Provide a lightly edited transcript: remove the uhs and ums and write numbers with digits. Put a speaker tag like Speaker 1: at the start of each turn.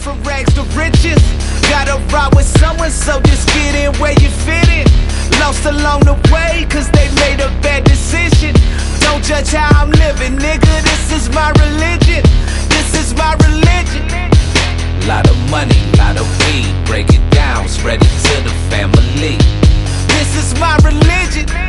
Speaker 1: from rags to riches. Gotta ride with someone, so just get in where you fit in. Lost along the way, cause they made a bad decision. Don't judge how I'm living, nigga, this is my religion. This is my religion.
Speaker 2: Lot of money, lot of weed, break it down, spread it to the family.
Speaker 1: This is my religion.